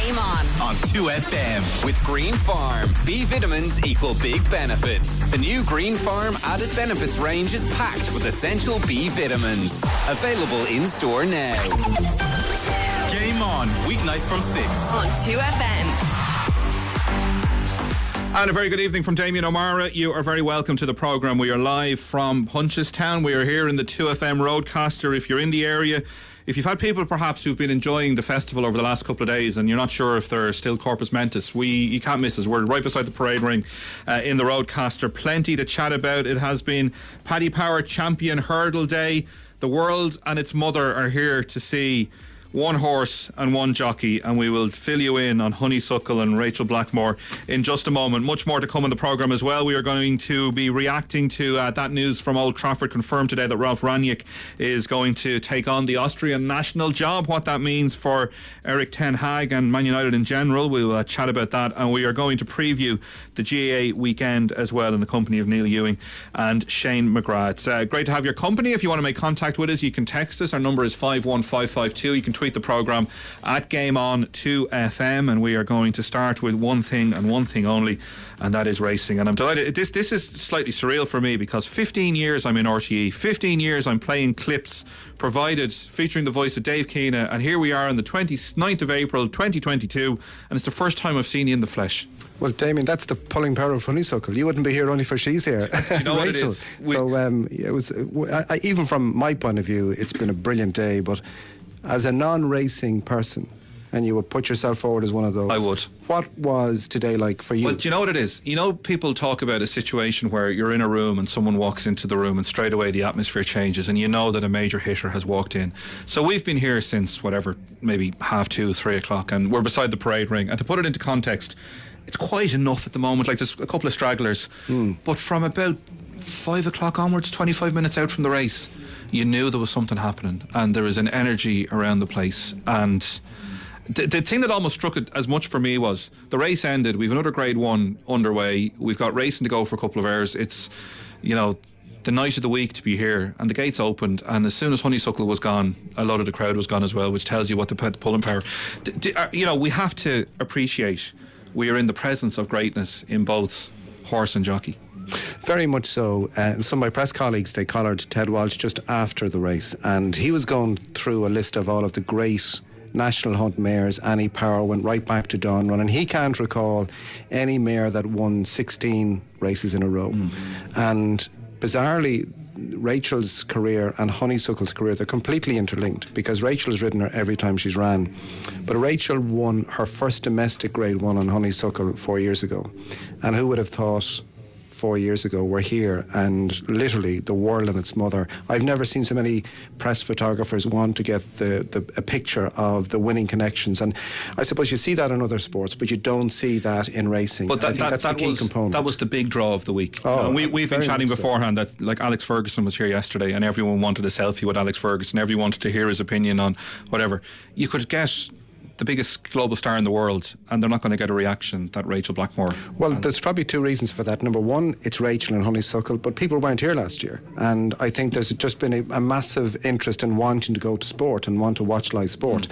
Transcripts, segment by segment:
Game On 2FM. With Green Farm, B vitamins equal big benefits. The new Green Farm added benefits range is packed with essential B vitamins. Available in store now. Game On, weeknights from 6 on 2FM. And a very good evening from Damien O'Mara. You are very welcome to the programme. We are live from Punchestown. We are here in the 2FM Roadcaster. If you're in the area, if you've had people perhaps who've been enjoying the festival over the last couple of days and you're not sure if they're still Corpus Mentis, you can't miss us. We're right beside the parade ring in the Roadcaster. Plenty to chat about. It has been Paddy Power Champion Hurdle Day. The world and its mother are here to see one horse and one jockey, and we will fill you in on Honeysuckle and Rachel Blackmore in just a moment. Much more to come in the programme as well. We are going to be reacting to that news from Old Trafford, confirmed today that Ralf Rangnick is going to take on the Austrian national job. What that means for Erik ten Hag and Man United in general, we will chat about that, and we are going to preview the GAA weekend as well in the company of Neil Ewing and Shane McGrath. It's great to have your company. If you want to make contact with us, you can text us. Our number is 51552. You can tweet the programme at Game On 2FM, and we are going to start with one thing and one thing only, and that is racing. And I'm delighted. This is slightly surreal for me because 15 years I'm in RTE, 15 years I'm playing clips provided featuring the voice of Dave Keena, and here we are on the 29th of April 2022, and it's the first time I've seen you in the flesh. Well, Damien, that's the pulling power of Honeysuckle. You wouldn't be here only for she's here. Do you know what it is? So it was, even from my point of view, it's been a brilliant day, but as a non-racing person, and you would put yourself forward as one of those, I would. What was today like for you? Well, do you know what it is? You know, people talk about a situation where you're in a room and someone walks into the room and straight away the atmosphere changes and you know that a major hitter has walked in. So we've been here since whatever, maybe 2:30, 3 o'clock, and we're beside the parade ring. And to put it into context, it's quiet enough at the moment, like there's a couple of stragglers. But from about 5 o'clock onwards, 25 minutes out from the race, you knew there was something happening and there was an energy around the place. And the thing that almost struck it as much for me was the race ended. We've another Grade 1 underway. We've got racing to go for a couple of hours. It's, you know, the night of the week to be here, and the gates opened, and as soon as Honeysuckle was gone, a lot of the crowd was gone as well, which tells you what the pulling power. You know, we have to appreciate we are in the presence of greatness in both horse and jockey. Very much so. Some of my press colleagues, they collared Ted Walsh just after the race, and he was going through a list of all of the great National Hunt mares. Annie Power went right back to Dawn Run, and he can't recall any mare that won 16 races in a row. And bizarrely, Rachel's career and Honeysuckle's career, they're completely interlinked, because Rachel's ridden her every time she's ran, but Rachel won her first domestic Grade 1 on Honeysuckle 4 years ago, and who would have thought 4 years ago we're here, and literally the world and its mother. I've never seen so many press photographers want to get a picture of the winning connections, and I suppose you see that in other sports, but you don't see that in racing. But I think that's the key component. That was the big draw of the week. We've been chatting beforehand that, like, Alex Ferguson was here yesterday and everyone wanted a selfie with Alex Ferguson, everyone wanted to hear his opinion on whatever. You could get the biggest global star in the world and they're not going to get a reaction that Rachel Blackmore. Well, there's probably two reasons for that. Number one, it's Rachel and Honeysuckle, but people weren't here last year, and I think there's just been a massive interest in wanting to go to sport and want to watch live sport.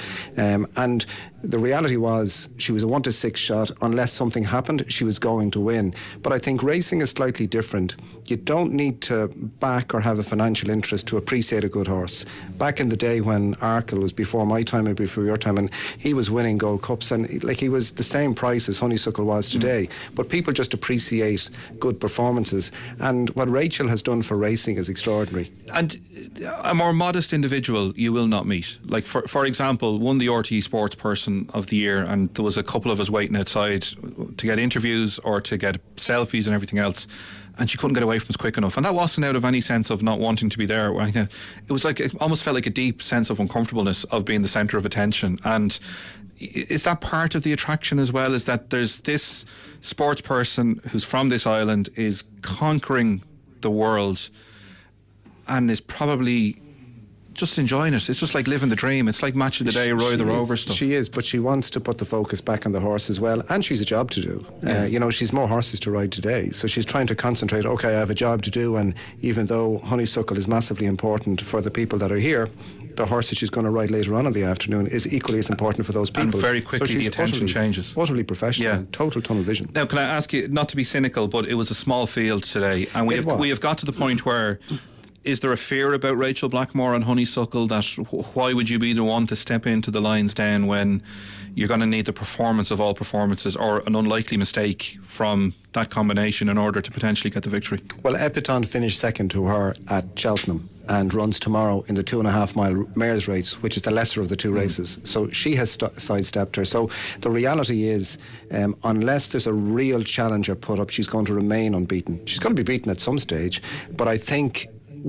And the reality was she was a 1-6 shot. Unless something happened, she was going to win. But I think racing is slightly different. You don't need to back or have a financial interest to appreciate a good horse. Back in the day when Arkle was before my time and before your time, and he was winning Gold Cups, and like he was the same price as Honeysuckle was today, but people just appreciate good performances, and what Rachel has done for racing is extraordinary. And a more modest individual you will not meet. Like for example, won the RTE Sports Person of the Year, and there was a couple of us waiting outside to get interviews or to get selfies and everything else, and she couldn't get away from us quick enough, and that wasn't out of any sense of not wanting to be there or anything. It was like, it almost felt like a deep sense of uncomfortableness of being the centre of attention. And is that part of the attraction as well, is that there's this sports person who's from this island, is conquering the world, and is probably just enjoying it. It's just like living the dream. It's like Match of the Day, Roy the Rover stuff. She is, but she wants to put the focus back on the horse as well, and she's a job to do. She's more horses to ride today, so she's trying to concentrate. Okay, I have a job to do, and even though Honeysuckle is massively important for the people that are here, the horse that she's going to ride later on in the afternoon is equally as important for those people. And very quickly the attention changes. Utterly professional, total tunnel vision. Now, can I ask you, not to be cynical, but it was a small field today, and we have got to the point where, is there a fear about Rachel Blackmore and Honeysuckle that why would you be the one to step into the lion's den when you're going to need the performance of all performances, or an unlikely mistake from that combination in order to potentially get the victory? Well, Epiton finished second to her at Cheltenham and runs tomorrow in the 2.5 mile mares race, which is the lesser of the two races. So she has sidestepped her. So the reality is, unless there's a real challenger put up, she's going to remain unbeaten. She's going to be beaten at some stage, but I think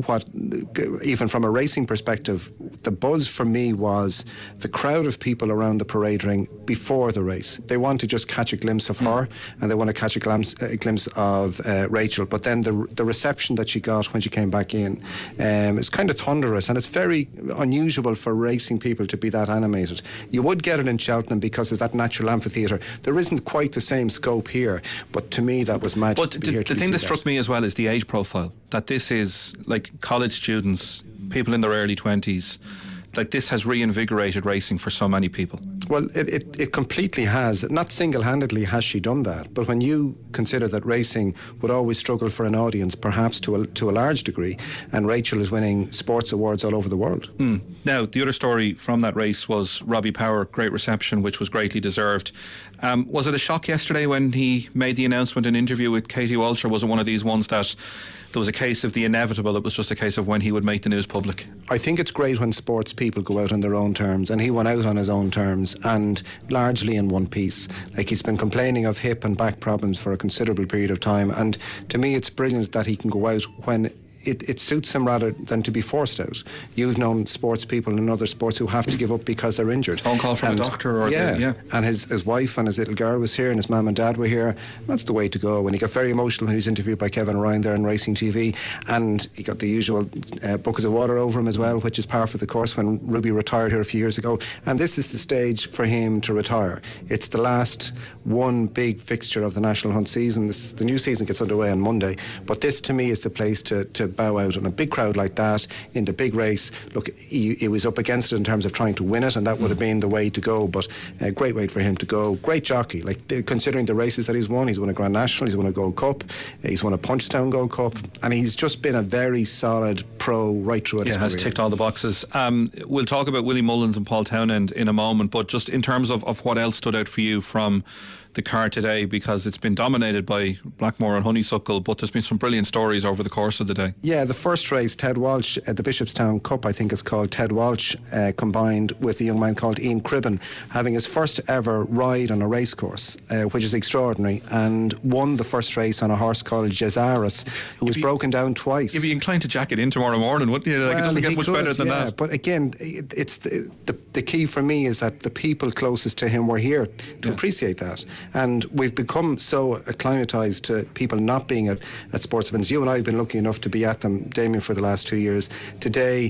even from a racing perspective, the buzz for me was the crowd of people around the parade ring before the race. They want to just catch a glimpse of her, and they want to catch a glimpse of Rachel. But then the reception that she got when she came back in is kind of thunderous, and it's very unusual for racing people to be that animated. You would get it in Cheltenham because there's that natural amphitheatre. There isn't quite the same scope here, but to me that was magic. But the thing that struck me as well is the age profile. That this is like college students, people in their early 20s. Like, this has reinvigorated racing for so many people. Well, it completely has. Not single-handedly has she done that, but when you consider that racing would always struggle for an audience, perhaps to a large degree, and Rachel is winning sports awards all over the world. Now, the other story from that race was Robbie Power, great reception, which was greatly deserved. Was it a shock yesterday when he made the announcement in an interview with Katie Walsh, or was it one of these ones that there was a case of the inevitable, it was just a case of when he would make the news public? I think it's great when sports people go out on their own terms, and he went out on his own terms and largely in one piece. Like, he's been complaining of hip and back problems for a considerable period of time, and to me it's brilliant that he can go out when it suits him rather than to be forced out. You've known sports people in other sports who have to give up because they're injured. Phone call from a doctor, or and his wife and his little girl was here, and his mum and dad were here. That's the way to go. And he got very emotional when he was interviewed by Kevin Ryan there on Racing TV, and he got the usual buckets of water over him as well, which is par for the course when Ruby retired here a few years ago. And this is the stage for him to retire. It's the last one big fixture of the National Hunt season. The new season gets underway on Monday, but this to me is the place to bow out on a big crowd like that in the big race. Look, he was up against it in terms of trying to win it, and that would have been the way to go, but a great way for him to go. Great jockey, like, considering the races that he's won a Grand National, he's won a Gold Cup, he's won a Punchestown Gold Cup, and he's just been a very solid pro right throughout his career. Has ticked all the boxes. We'll talk about Willie Mullins and Paul Townend in a moment, but just in terms of what else stood out for you from the card today, because it's been dominated by Blackmore and Honeysuckle, but there's been some brilliant stories over the course of the day. Yeah, the first race, Ted Walsh at the Bishopstown Cup, I think it's called, Ted Walsh combined with a young man called Ian Cribben, having his first ever ride on a racecourse, which is extraordinary, and won the first race on a horse called Jazaris, who was broken down twice. You'd be inclined to jack it in tomorrow morning, wouldn't you? Like, it doesn't get much better than that. But again, it's the key for me is that the people closest to him were here to appreciate that. And we've become so acclimatised to people not being at sports events. You and I have been lucky enough to be at them, Damien, for the last 2 years. Today,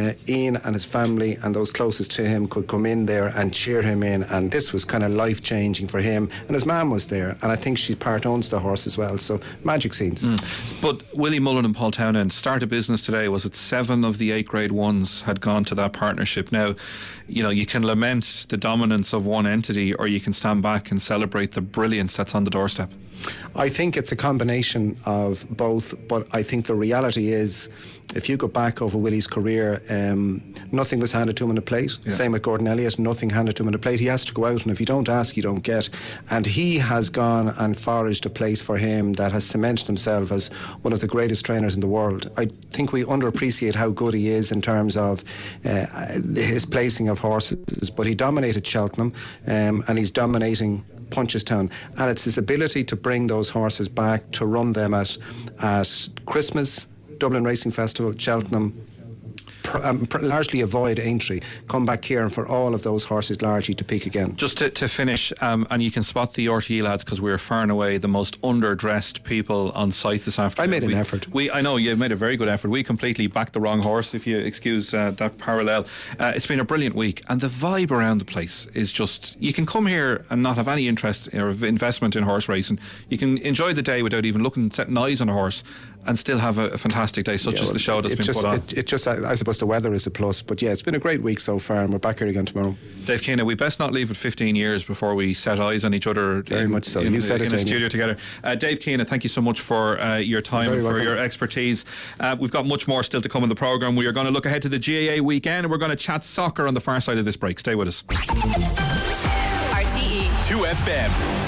Ian and his family and those closest to him could come in there and cheer him in, and this was kind of life-changing for him. And his mum was there, and I think she part owns the horse as well, so magic scenes. But Willie Mullen and Paul Townend start a business today. Was it 7 of the 8 grade ones had gone to that partnership? Now, you know, you can lament the dominance of one entity, or you can stand back and celebrate the brilliance that's on the doorstep. I think it's a combination of both, but I think the reality is, if you go back over Willie's career, nothing was handed to him on a plate. Same with Gordon Elliott, nothing handed to him on a plate. He has to go out, and if you don't ask, you don't get. And he has gone and foraged a place for him that has cemented himself as one of the greatest trainers in the world. I think we underappreciate how good he is in terms of his placing of horses, but he dominated Cheltenham, and he's dominating Punchestown, and it's his ability to bring those horses back, to run them at Christmas, Dublin Racing Festival, Cheltenham, largely avoid Aintree, come back here, and for all of those horses largely to peak again. Just to finish, and you can spot the RTE lads because we're far and away the most underdressed people on site this afternoon. I made an effort. I know you made a very good effort. We completely backed the wrong horse, if you excuse that parallel. It's been a brilliant week, and the vibe around the place is just, you can come here and not have any interest or investment in horse racing. You can enjoy the day without even setting eyes on a horse and still have a fantastic day, such as the show that's been put on. I suppose the weather is a plus, but yeah, it's been a great week so far, and we're back here again tomorrow. Dave Keane, we best not leave it 15 years before we set eyes on each other. Very much so. You said it, in a studio together. Dave Keane, thank you so much for your time and for your expertise. We've got much more still to come in the programme. We are going to look ahead to the GAA weekend, and we're going to chat soccer on the far side of this break. Stay with us. RTE 2FM.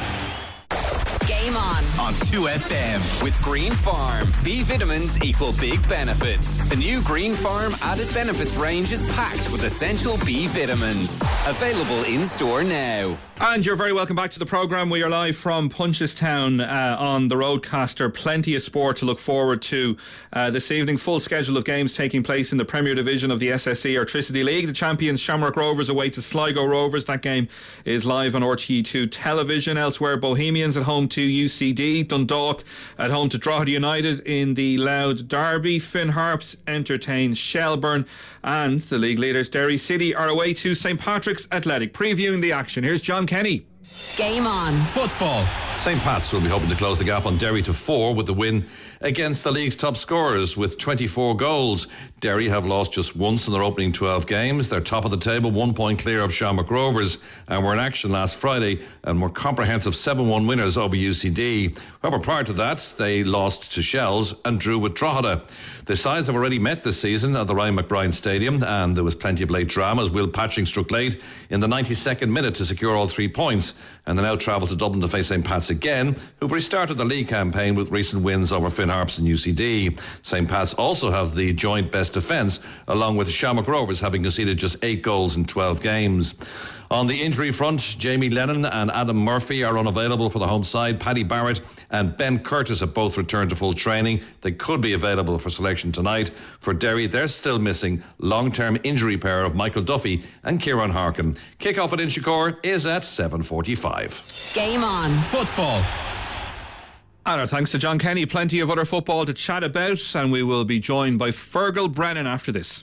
Game on 2FM. With Green Farm, B vitamins equal big benefits. The new Green Farm added benefits range is packed with essential B vitamins. Available in store now. And you're very welcome back to the programme. We are live from Punchestown on the Roadcaster. Plenty of sport to look forward to this evening. Full schedule of games taking place in the Premier Division of the SSE Airtricity League. The champions Shamrock Rovers away to Sligo Rovers. That game is live on RTE2 television. Elsewhere, Bohemians at home to UCD. Dundalk at home to Drogheda United in the Louth Derby. Finn Harps entertain Shelbourne. And the league leaders Derry City are away to St Patrick's Athletic. Previewing the action, here's John Kenny. Game on. Football. St Pat's will be hoping to close the gap on Derry to 4 with the win against the league's top scorers with 24 goals. Derry have lost just once in their opening 12 games. They're top of the table, 1 point clear of Shamrock Rovers, and were in action last Friday and were comprehensive 7-1 winners over UCD. However, prior to that, they lost to Shells and drew with Drogheda. The sides have already met this season at the Ryan McBride Stadium, and there was plenty of late drama as Will Patching struck late in the 92nd minute to secure all 3 points, and they now travel to Dublin to face St Pat's again, who've restarted the league campaign with recent wins over Finn Harps and UCD. St Pat's also have the joint best defence, along with Shamrock Rovers having conceded just 8 goals in 12 games. On the injury front, Jamie Lennon and Adam Murphy are unavailable for the home side. Paddy Barrett and Ben Curtis have both returned to full training. They could be available for selection tonight. For Derry, they're still missing long-term injury pair of Michael Duffy and Kieran Harkin. Kick-off at Inchicore is at 7:45. Game on. Football. And our thanks to John Kenny. Plenty of other football to chat about, and we will be joined by Fergal Brennan after this.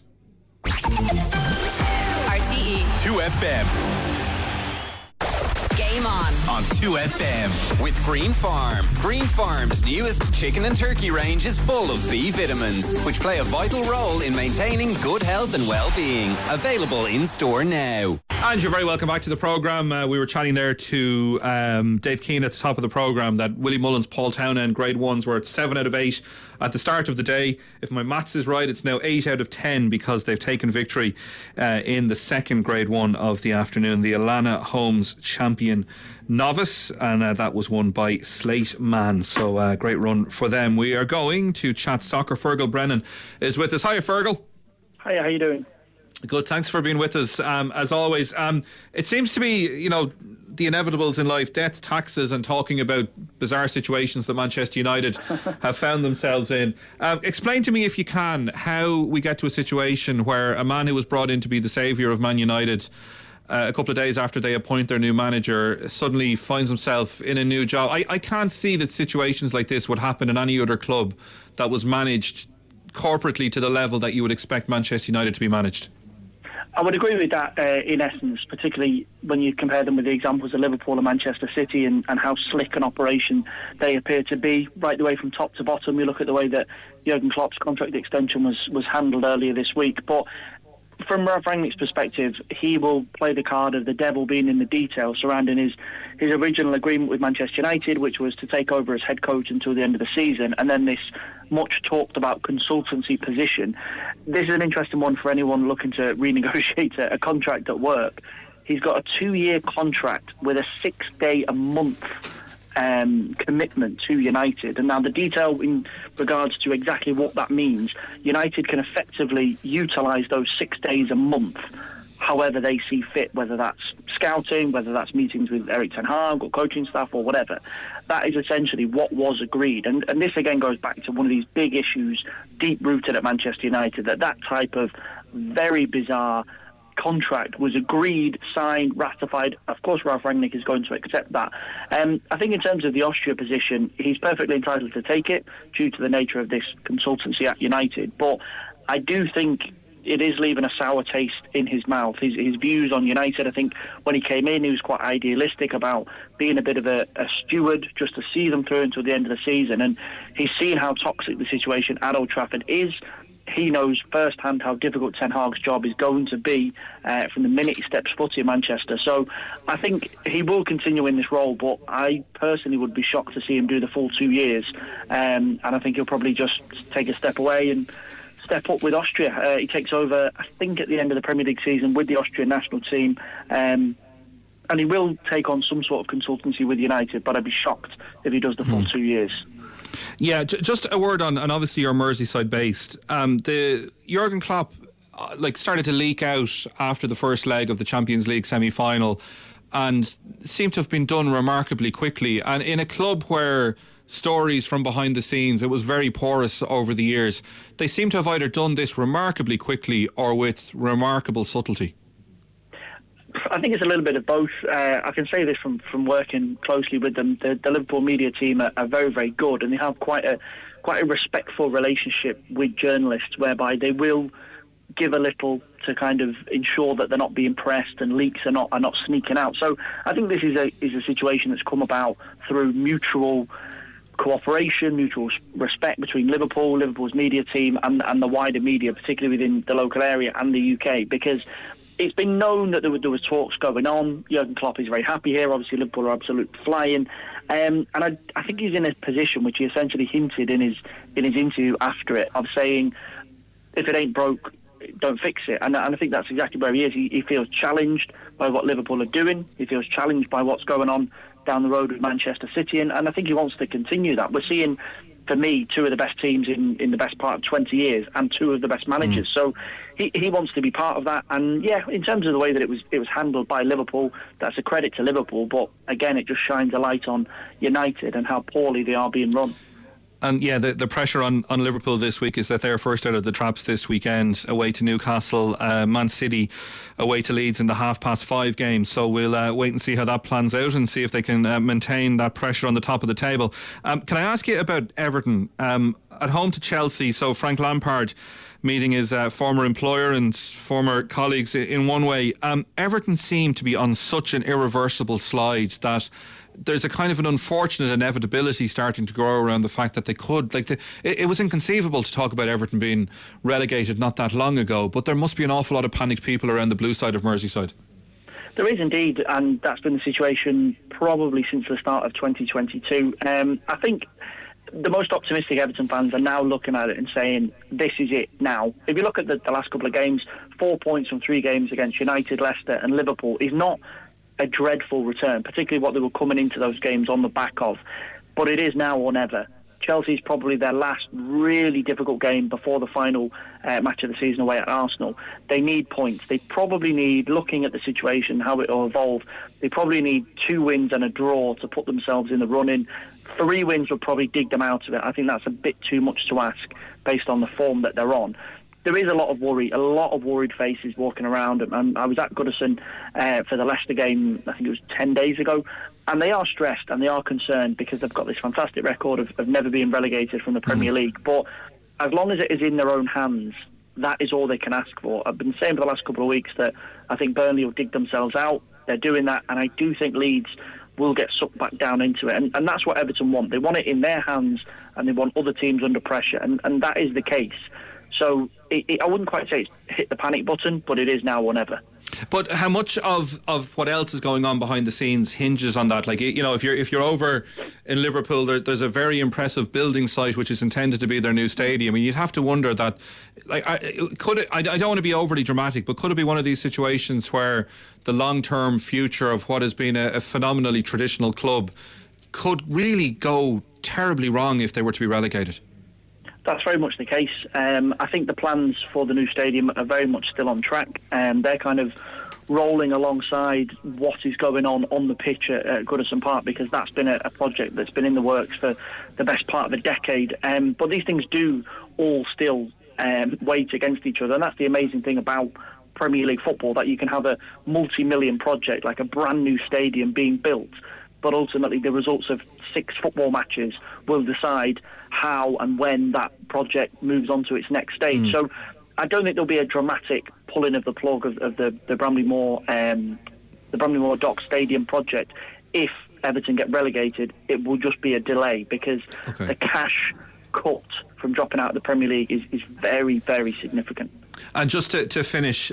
RTE 2FM. Game on 2FM. With Green Farm. Green Farm's newest chicken and turkey range is full of B vitamins, which play a vital role in maintaining good health and well-being. Available in store now. And you're very welcome back to the programme. We were chatting there to Dave Keane at the top of the programme that Willie Mullins, Paul Townend, grade 1s were at 7 out of 8 at the start of the day. If my maths is right, it's now 8 out of 10 because they've taken victory in the second grade 1 of the afternoon, the Alana Holmes Champion Novice, and that was won by Slate Man. So great run for them. We are going to chat soccer. Fergal Brennan is with us. Hiya, Fergal. Hiya, how you doing? Good, thanks for being with us. As always, it seems to be, the inevitables in life, death, taxes, and talking about bizarre situations that Manchester United have found themselves in. Explain to me, if you can, how we get to a situation where a man who was brought in to be the saviour of Man United a couple of days after they appoint their new manager suddenly finds himself in a new job. I can't see that situations like this would happen in any other club that was managed corporately to the level that you would expect Manchester United to be managed. I would agree with that in essence, particularly when you compare them with the examples of Liverpool and Manchester City and how slick an operation they appear to be, right the way from top to bottom. You look at the way that Jurgen Klopp's contract extension was handled earlier this week. But from Ralph Rangnick's perspective, he will play the card of the devil being in the detail surrounding his original agreement with Manchester United, which was to take over as head coach until the end of the season, and then this much talked about consultancy position. This is an interesting one for anyone looking to renegotiate a contract at work. He's got a 2-year contract with a 6-day-a-month commitment to United. And now the detail in regards to exactly what that means, United can effectively utilise those 6 days a month however they see fit, whether that's scouting, whether that's meetings with Erik ten Hag or coaching staff or whatever. That is essentially what was agreed. And this again goes back to one of these big issues deep-rooted at Manchester United, that type of very bizarre contract was agreed, signed, ratified. Of course, Ralf Rangnick is going to accept that. I think in terms of the Austria position, he's perfectly entitled to take it due to the nature of this consultancy at United. But I do think it is leaving a sour taste in his mouth. His views on United, I think when he came in, he was quite idealistic about being a bit of a steward just to see them through until the end of the season. And he's seen how toxic the situation at Old Trafford is. He knows firsthand how difficult Ten Hag's job is going to be from the minute he steps foot in Manchester. So I think he will continue in this role, but I personally would be shocked to see him do the full 2 years. And I think he'll probably just take a step away and step up with Austria. He takes over, I think, at the end of the Premier League season with the Austrian national team. And he will take on some sort of consultancy with United, but I'd be shocked if he does the full 2 years. Yeah, just a word on, and obviously you're Merseyside based. The Jurgen Klopp started to leak out after the first leg of the Champions League semi-final, and seemed to have been done remarkably quickly. And in a club where stories from behind the scenes, it was very porous over the years, they seem to have either done this remarkably quickly or with remarkable subtlety. I think it's a little bit of both. I can say this from working closely with them. The Liverpool media team are very, very good, and they have quite a respectful relationship with journalists, whereby they will give a little to kind of ensure that they're not being pressed and leaks are not sneaking out. So I think this is a situation that's come about through mutual cooperation, mutual respect between Liverpool's media team, and the wider media, particularly within the local area and the UK, because it's been known that there was talks going on. Jurgen Klopp is very happy here. Obviously, Liverpool are absolutely flying. And I think he's in a position which he essentially hinted in his interview after it, of saying, if it ain't broke, don't fix it. And I think that's exactly where he is. He feels challenged by what Liverpool are doing. He feels challenged by what's going on down the road with Manchester City. And I think he wants to continue that. We're seeing, for me, two of the best teams in the best part of 20 years and two of the best managers. So he wants to be part of that. And yeah, in terms of the way that it was handled by Liverpool, that's a credit to Liverpool. But again, it just shines a light on United and how poorly they are being run. And yeah, the pressure on Liverpool this week is that they're first out of the traps this weekend, away to Newcastle, Man City away to Leeds in the 5:30 game. So we'll wait and see how that plans out and see if they can maintain that pressure on the top of the table. Can I ask you about Everton? At home to Chelsea, so Frank Lampard meeting his former employer and former colleagues in one way. Everton seem to be on such an irreversible slide that there's a kind of an unfortunate inevitability starting to grow around the fact that they could, it was inconceivable to talk about Everton being relegated not that long ago, but there must be an awful lot of panicked people around the blue side of Merseyside. There is indeed, and that's been the situation probably since the start of 2022. I think the most optimistic Everton fans are now looking at it and saying, this is it now. If you look at the last couple of games, 4 points from 3 games against United, Leicester and Liverpool is not a dreadful return, particularly what they were coming into those games on the back of. But it is now or never. Chelsea's probably their last really difficult game before the final match of the season away at Arsenal. They need points. They probably need, looking at the situation, how it will evolve, they probably need 2 wins and a draw to put themselves in the running. 3 wins would probably dig them out of it. I think that's a bit too much to ask based on the form that they're on. There is a lot of worry, a lot of worried faces walking around. And I was at Goodison for the Leicester game, I think it was 10 days ago, and they are stressed and they are concerned because they've got this fantastic record of never being relegated from the Premier League. But as long as it is in their own hands, that is all they can ask for. I've been saying for the last couple of weeks that I think Burnley will dig themselves out. They're doing that, and I do think Leeds will get sucked back down into it. And that's what Everton want. They want it in their hands, and they want other teams under pressure, and that is the case. So I wouldn't quite say it's hit the panic button, but it is now or never. But how much of what else is going on behind the scenes hinges on that? Like, you know, if you're over in Liverpool, there's a very impressive building site which is intended to be their new stadium, and you'd have to wonder that, like, I don't want to be overly dramatic, but could it be one of these situations where the long-term future of what has been a phenomenally traditional club could really go terribly wrong if they were to be relegated? That's very much the case. I think the plans for the new stadium are very much still on track. They're kind of rolling alongside what is going on the pitch at Goodison Park, because that's been a project that's been in the works for the best part of a decade. But these things do all still weight against each other, and that's the amazing thing about Premier League football, that you can have a multi-million project like a brand new stadium being built, but ultimately the results of 6 football matches will decide how and when that project moves on to its next stage. So I don't think there'll be a dramatic pulling of the plug of the Bramley-Moore Dock Stadium project. If Everton get relegated, it will just be a delay, because the cash cut from dropping out of the Premier League is very, very significant. And just to finish,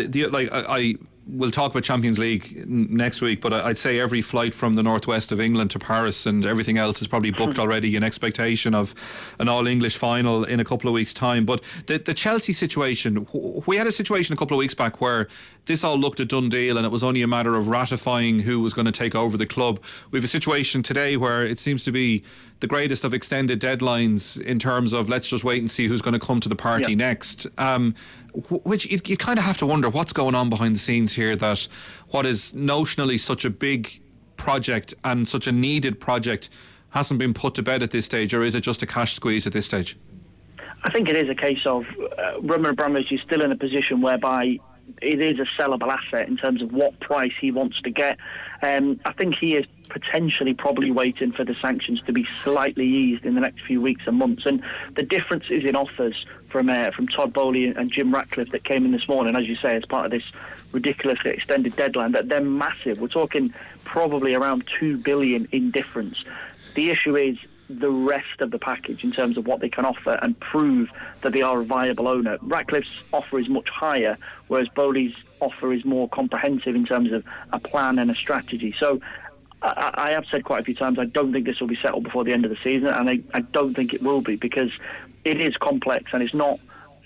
I will talk about Champions League next week, but I'd say every flight from the northwest of England to Paris and everything else is probably booked already in expectation of an all-English final in a couple of weeks' time. But the Chelsea situation, we had a situation a couple of weeks back where this all looked a done deal and it was only a matter of ratifying who was going to take over the club. We have a situation today where it seems to be the greatest of extended deadlines in terms of let's just wait and see who's going to come to the party next. Which you kind of have to wonder what's going on behind the scenes here, that what is notionally such a big project and such a needed project hasn't been put to bed at this stage, or is it just a cash squeeze at this stage? I think it is a case of Roman Abramovich is still in a position whereby it is a sellable asset in terms of what price he wants to get. I think he is potentially probably waiting for the sanctions to be slightly eased in the next few weeks and months. And the differences in offers from Todd Boehly and Jim Ratcliffe that came in this morning, as you say, as part of this ridiculously extended deadline, that they're massive. We're talking probably around $2 billion in difference. The issue is the rest of the package in terms of what they can offer and prove that they are a viable owner. Ratcliffe's offer is much higher, whereas Boehly's offer is more comprehensive in terms of a plan and a strategy. So I have said quite a few times I don't think this will be settled before the end of the season, and I don't think it will be, because it is complex and it's not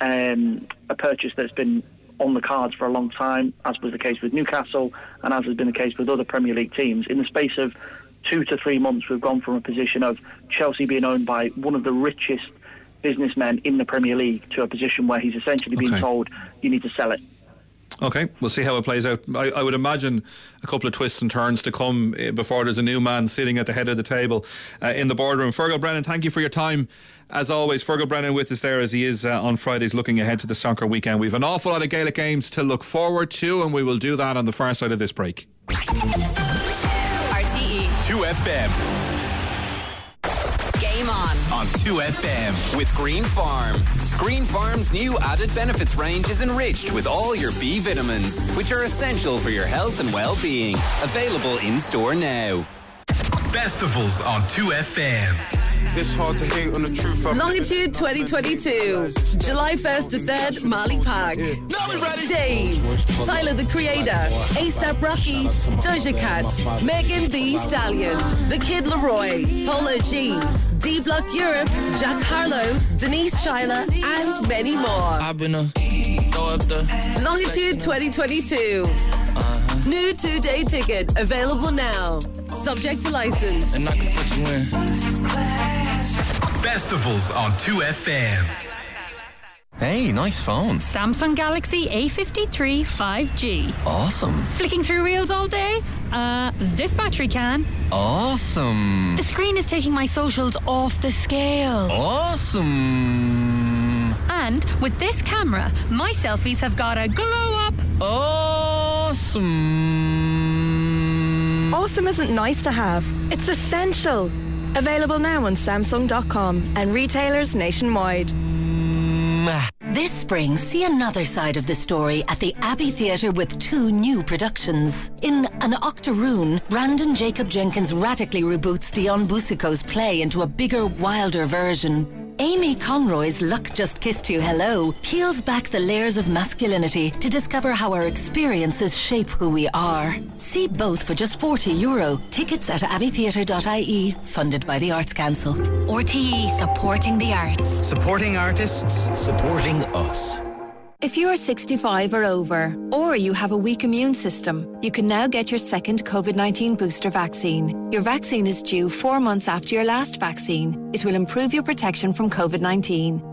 a purchase that's been on the cards for a long time, as was the case with Newcastle and as has been the case with other Premier League teams. In the space of 2 to 3 months, we've gone from a position of Chelsea being owned by one of the richest businessmen in the Premier League to a position where he's essentially being told you need to sell it. Okay, we'll see how it plays out. I would imagine a couple of twists and turns to come before there's a new man sitting at the head of the table in the boardroom. Fergal Brennan, thank you for your time. As always, Fergal Brennan with us there as he is on Fridays, looking ahead to the soccer weekend. We've an awful lot of Gaelic games to look forward to, and we will do that on the far side of this break. RTE 2FM. Game on 2FM. With Green Farm. Green Farm's new added benefits range is enriched with all your B vitamins, which are essential for your health and well-being. Available in store now. Festivals on 2FM. It's hard to hate on the truth. Longitude 2022. July 1st to 3rd, Molly Park. Dave, Tyler the Creator, ASAP Rocky, Doja Cat, Megan Thee Stallion, The Kid Laroi, Polo G, D Block Europe, Jack Harlow, Denise Chyla, and many more. I've been throw up the Longitude 2022. New 2-day ticket available now. Subject to license. and I can put you in. Festivals on 2FM. Hey, nice phone. Samsung Galaxy A53 5G. Awesome. Flicking through reels all day? This battery can. Awesome. The screen is taking my socials off the scale. Awesome. And with this camera, my selfies have got a glow up. Awesome. Awesome isn't nice to have. It's essential. Available now on Samsung.com and retailers nationwide. This spring, see another side of the story at the Abbey Theatre with 2 new productions. In An Octoroon, Brandon Jacob Jenkins radically reboots Dion Boucicault's play into a bigger, wilder version. Amy Conroy's Luck Just Kissed You Hello peels back the layers of masculinity to discover how our experiences shape who we are. See both for just €40. Tickets at abbeytheatre.ie, funded by the Arts Council. RTE, supporting the arts. Supporting artists, supporting us. If you are 65 or over, or you have a weak immune system, you can now get your second COVID-19 booster vaccine. Your vaccine is due 4 months after your last vaccine. It will improve your protection from COVID-19.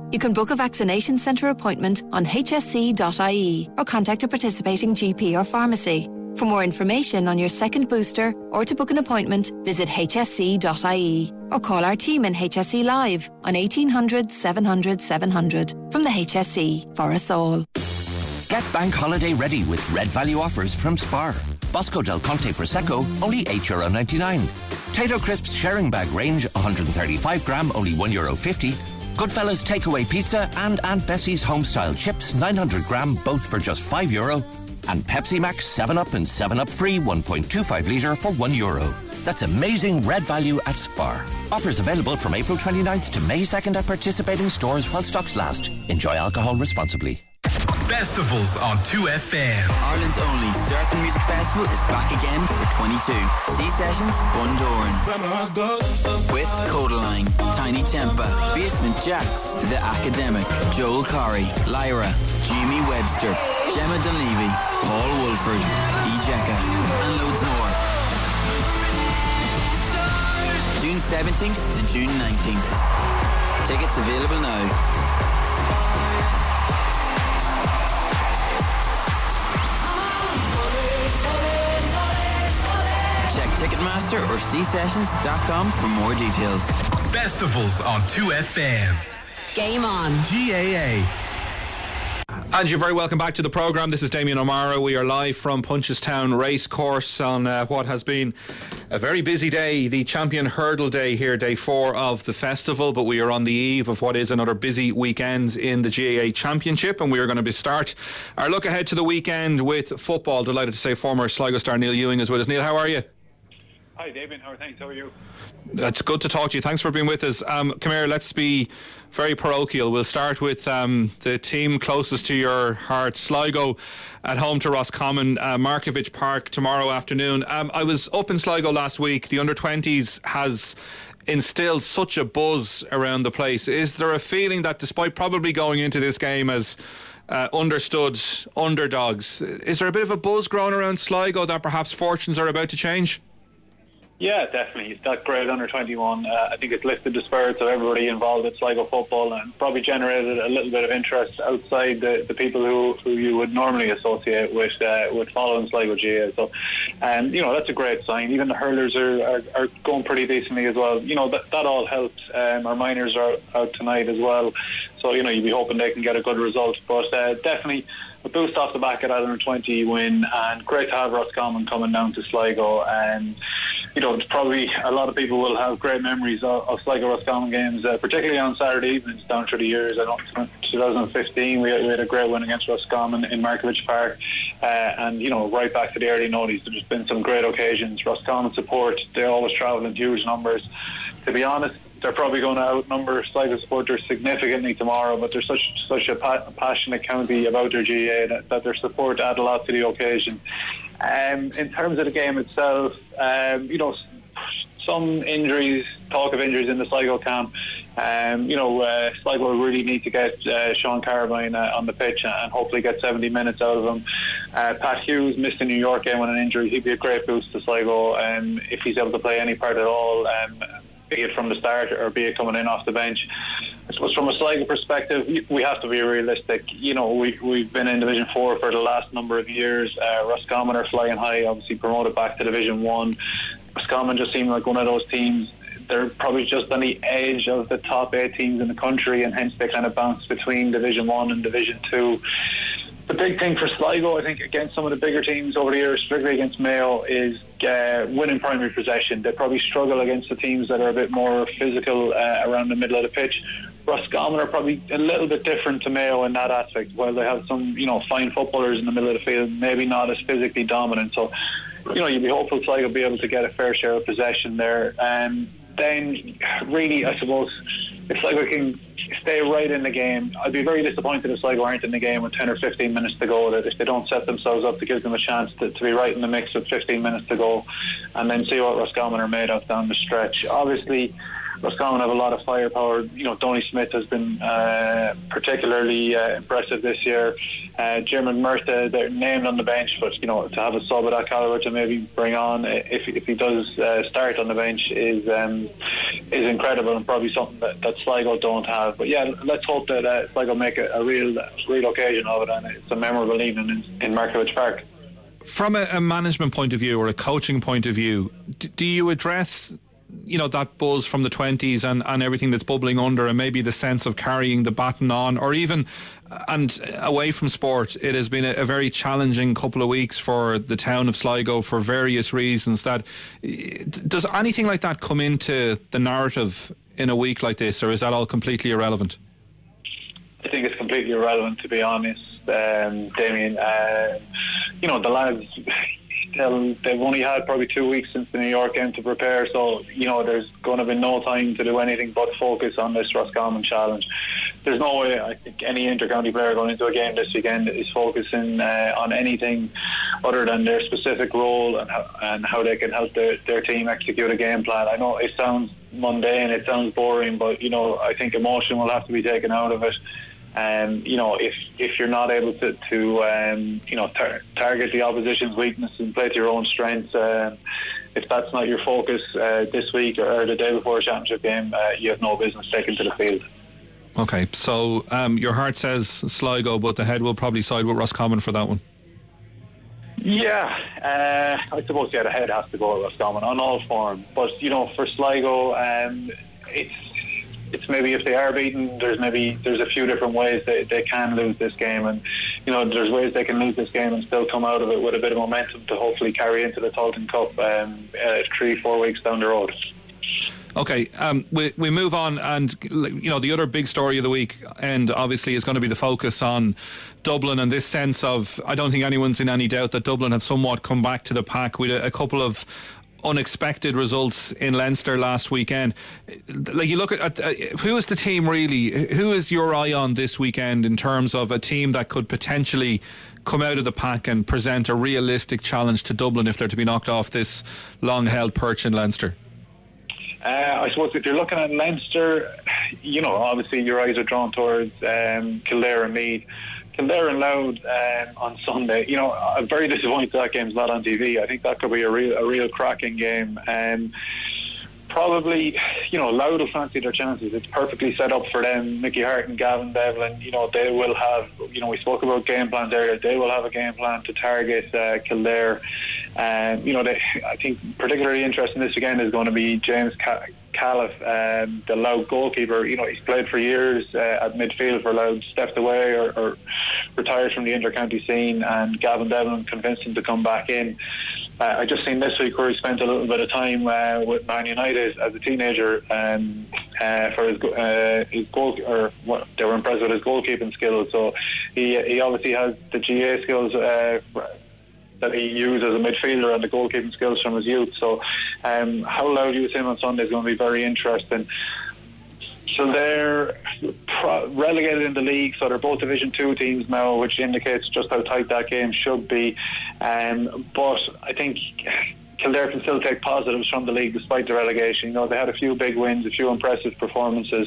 You can book a vaccination centre appointment on hsc.ie or contact a participating GP or pharmacy. For more information on your second booster or to book an appointment, visit hsc.ie or call our team in HSE Live on 1800 700 700. From the HSE, for us all. Get bank holiday ready with red value offers from Spar. Bosco Del Conte Prosecco, only €8.99. Tato Crisps sharing bag range, 135 gram, only €1.50. Goodfellas takeaway pizza and Aunt Bessie's homestyle chips, 900 gram, both for just €5. And Pepsi Max 7-Up and 7-Up Free 1.25 litre for €1. That's amazing red value at Spar. Offers available from April 29th to May 2nd at participating stores while stocks last. Enjoy alcohol responsibly. Festivals on 2FM. Ireland's only surf and music festival is back again for 22. Sea Sessions, Bundoran. With Codaline, Tiny Tempa, Basement Jacks, The Academic, Joel Corey, Lyra, Jimmy Webster, Gemma Dunleavy, Paul Wolford, Ejeka, and loads more. June 17th to June 19th. Tickets available now. Check Ticketmaster or csessions.com for more details. Festivals on 2FM. Game on. GAA. And you're very welcome back to the programme. This is Damien O'Mara. We are live from Punchestown Racecourse on what has been a very busy day, the Champion Hurdle Day here, day 4 of the festival, but we are on the eve of what is another busy weekend in the GAA Championship, and we are going to start our look ahead to the weekend with football. Delighted to say former Sligo star Neil Ewing is with us. Neil, how are you? Hi, Damien. How are things? How are you? It's good to talk to you. Thanks for being with us. Come here, let's be very parochial. We'll start with the team closest to your heart, Sligo, at home to Roscommon, Markievicz Park tomorrow afternoon. I was up in Sligo last week. The under-20s has instilled such a buzz around the place. Is there a feeling that despite probably going into this game as understood underdogs, is there a bit of a buzz growing around Sligo that perhaps fortunes are about to change? Yeah, definitely. It's that great under-21. I think it's lifted the spirits of everybody involved in Sligo football and probably generated a little bit of interest outside the people who you would normally associate with following Sligo GAA. So, that's a great sign. Even the hurlers are going pretty decently as well. That all helps. Our minors are out tonight as well. So, you'd be hoping they can get a good result. But definitely a boost off the back of that under-20 win, and great to have Roscommon coming down to Sligo. And probably a lot of people will have great memories of Sligo Roscommon games, particularly on Saturday evenings down through the years. I know 2015 we had a great win against Roscommon in Markievicz Park, and right back to the early 90s there's been some great occasions. Roscommon support, they always travel in huge numbers. To be honest, they're probably going to outnumber Sligo supporters significantly tomorrow, but they're such a passionate county about their GAA that their support add a lot to the occasion. In terms of the game itself, some injuries, talk of injuries in the Sligo camp. Sligo will really need to get Sean Carabine on the pitch and hopefully get 70 minutes out of him. Pat Hughes missed the New York game with an injury. He'd be a great boost to Sligo if he's able to play any part at all, be it from the start or be it coming in off the bench. I suppose from a Sligo perspective, we have to be realistic. We've been in Division 4 for the last number of years. Roscommon are flying high, obviously promoted back to Division 1. Roscommon just seem like one of those teams. They're probably just on the edge of the top 8 teams in the country, and hence they kind of bounce between Division 1 and Division 2. The big thing for Sligo, I think, against some of the bigger teams over the years, particularly against Mayo, is winning primary possession. They probably struggle against the teams that are a bit more physical around the middle of the pitch. Roscommon are probably a little bit different to Mayo in that aspect. While they have some, fine footballers in the middle of the field, maybe not as physically dominant. So, you'd be hopeful Sligo will be able to get a fair share of possession there. Then, really, I suppose, if Sligo can stay right in the game, I'd be very disappointed if Sligo aren't in the game with 10 or 15 minutes to go, that if they don't set themselves up to give them a chance to be right in the mix with 15 minutes to go, and then see what Roscommon are made of down the stretch. Obviously, Roscommon have a lot of firepower. Donny Smith has been particularly impressive this year. Jim and Murtha, they're named on the bench, but to have a sub of that calibre to maybe bring on if he does start on the bench is incredible and probably something that Sligo don't have. But yeah, let's hope that Sligo make a real occasion of it, and it's a memorable evening in Markievicz Park. From a management point of view or a coaching point of view, do you address that buzz from the 20s and everything that's bubbling under, and maybe the sense of carrying the baton on, or even, and away from sport, it has been a very challenging couple of weeks for the town of Sligo for various reasons. Does anything like that come into the narrative in a week like this, or is that all completely irrelevant? I think it's completely irrelevant, to be honest, Damien. The lads, they've only had probably 2 weeks since the New York game to prepare, so there's going to be no time to do anything but focus on this Roscommon challenge. There's no way I think any inter-county player going into a game this weekend is focusing on anything other than their specific role and how they can help their team execute a game plan. I know it sounds mundane, it sounds boring, but I think emotion will have to be taken out of it. If you're not able to target the opposition's weakness and play to your own strengths, if that's not your focus this week or the day before a championship game, you have no business taking to the field. Okay, so your heart says Sligo, but the head will probably side with Roscommon for that one. Yeah, I suppose the head has to go with Roscommon on all form. But for Sligo, it's maybe if they are beaten, there's a few different ways they can lose this game, and there's ways they can lose this game and still come out of it with a bit of momentum to hopefully carry into the Tailteann Cup 3-4 weeks down the road. Okay, we move on, and the other big story of the week, and obviously is going to be the focus on Dublin, and this sense of, I don't think anyone's in any doubt that Dublin have somewhat come back to the pack with a couple of unexpected results in Leinster last weekend. You look at who is the team really? Who is your eye on this weekend in terms of a team that could potentially come out of the pack and present a realistic challenge to Dublin if they're to be knocked off this long-held perch in Leinster? I suppose if you're looking at Leinster, obviously your eyes are drawn towards Kildare and Meath. Kildare and Louth on Sunday. I'm very disappointed that game's not on TV. I think that could be a real cracking game. Probably, Louth will fancy their chances. It's perfectly set up for them. Mickey Hart and Gavin Devlin, they will have, we spoke about game plans earlier, they will have a game plan to target Kildare. I think particularly interesting this weekend is going to be James Califf, the Louth goalkeeper. He's played for years at midfield for Louth, stepped away or retired from the inter-county scene, and Gavin Devlin convinced him to come back in. I just seen this week where he spent a little bit of time with Man United as a teenager for his goal, or what they were impressed with his goalkeeping skills. So he obviously has the GA skills that he used as a midfielder and the goalkeeping skills from his youth. So how Louth use him on Sunday is going to be very interesting. So they're relegated in the league, so they're both Division 2 teams now, which indicates just how tight that game should be. But I think Kildare can still take positives from the league despite the relegation. They had a few big wins, a few impressive performances.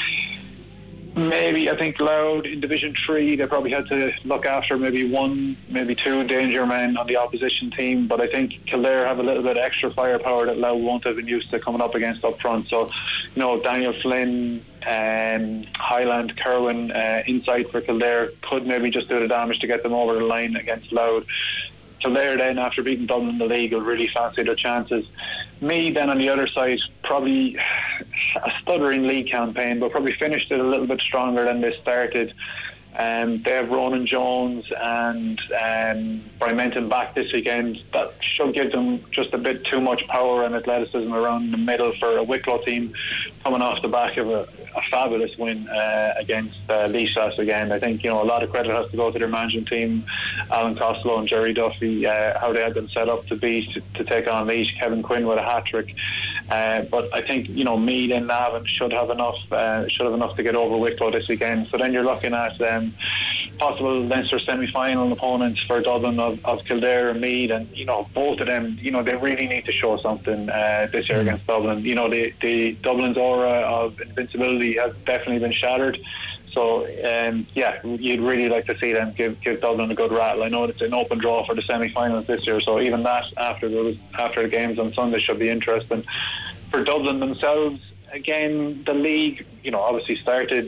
Maybe, I think Louth in Division 3, they probably had to look after maybe one, maybe two danger men on the opposition team, but I think Kildare have a little bit extra firepower that Louth won't have been used to coming up against up front. So, Daniel Flynn, Highland, Kerwin, inside for Kildare could maybe just do the damage to get them over the line against Louth. Kildare then, after beating Dublin in the league, will really fancy their chances. Me then on the other side, probably a stuttering league campaign, but probably finished it a little bit stronger than they started. They have Ronan Jones and Brian Menton back this weekend. That should give them just a bit too much power and athleticism around the middle for a Wicklow team coming off the back of a fabulous win against Laois last weekend. I think a lot of credit has to go to their management team, Alan Costello and Jerry Duffy, how they had them set up to take on Laois. Kevin Quinn with a hat-trick. But I think Meath and Navan should have enough to get over Wicklow this weekend. So then you're looking at possible Leinster semi-final opponents for Dublin of Kildare and Meath, and both of them they really need to show something this year against Dublin. The Dublin's aura of invincibility has definitely been shattered. So you'd really like to see them give Dublin a good rattle. I know it's an open draw for the semi-finals this year, so even that after the games on Sunday should be interesting. For Dublin themselves, again, the league, obviously started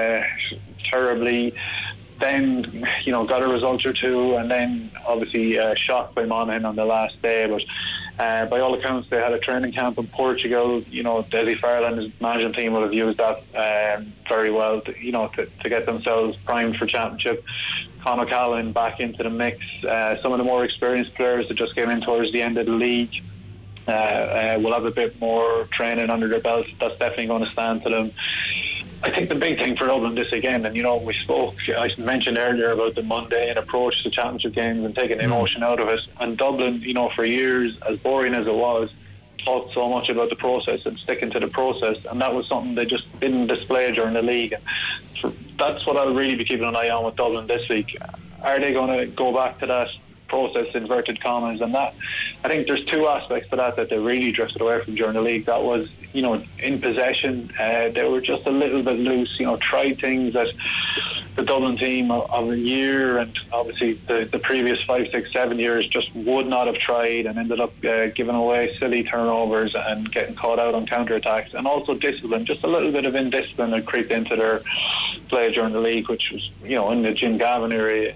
terribly. Then, got a result or two, and then obviously shocked by Monaghan on the last day. But by all accounts, they had a training camp in Portugal. Desi Farrell and his management team will have used that very well, to get themselves primed for championship. Con O'Callaghan back into the mix. Some of the more experienced players that just came in towards the end of the league will have a bit more training under their belts. That's definitely going to stand to them. I think the big thing for Dublin this again, and I mentioned earlier about the mundane approach to championship games and taking the emotion out of it. And Dublin, for years, as boring as it was, talked so much about the process and sticking to the process, and that was something they just didn't display during the league. And that's what I'll really be keeping an eye on with Dublin this week. Are they going to go back to that process, inverted commas? And that, I think there's two aspects to that they really drifted away from during the league. That was, in possession, they were just a little bit loose, tried things that the Dublin team of a year and obviously the previous 5, 6, 7 years just would not have tried, and ended up giving away silly turnovers and getting caught out on counter-attacks. And also discipline, just a little bit of indiscipline that creeped into their play during the league, which was, in the Jim Gavin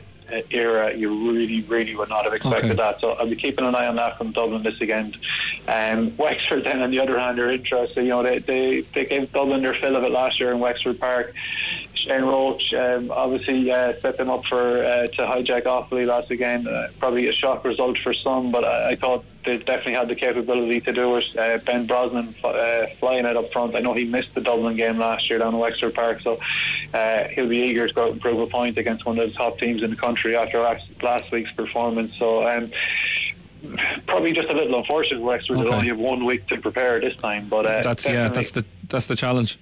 era, you really would not have expected that. So I'll be keeping an eye on that from Dublin this weekend. Wexford then, on the other hand, are interesting. They gave Dublin their fill of it last year in Wexford Park. Shane Roach obviously set them up to hijack Offaly last weekend. Probably a shock result for some, but I thought they definitely had the capability to do it. Ben Brosnan flying it up front. I know he missed the Dublin game last year down in Wexford Park, so he'll be eager to go out and prove a point against one of the top teams in the country after last week's performance. So probably just a little unfortunate Wexford will only have 1 week to prepare this time, but that's the challenge.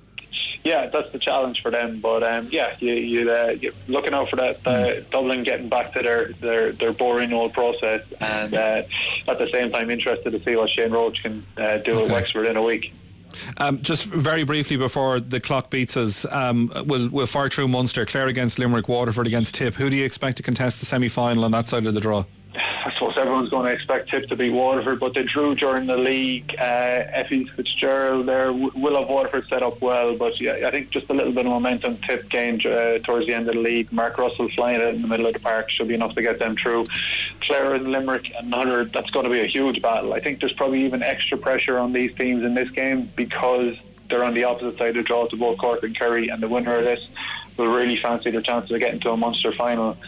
Yeah, that's the challenge for them. But you're looking out for that Dublin getting back to their boring old process, and at the same time interested to see what Shane Roach can do at Wexford in a week. Just very briefly before the clock beats us, we'll fire through Munster. Clare against Limerick, Waterford against Tip. Who do you expect to contest the semi-final on that side of the draw? I suppose everyone's going to expect Tip to beat Waterford, but they drew during the league. Effie Fitzgerald there will have Waterford set up well, but I think just a little bit of momentum Tip gained towards the end of the league. Mark Russell flying it in the middle of the park should be enough to get them through. Clare and Limerick, that's going to be a huge battle. I think there's probably even extra pressure on these teams in this game because they're on the opposite side of the draw to both Cork and Kerry, and the winner of this will really fancy their chances of getting to a Munster final.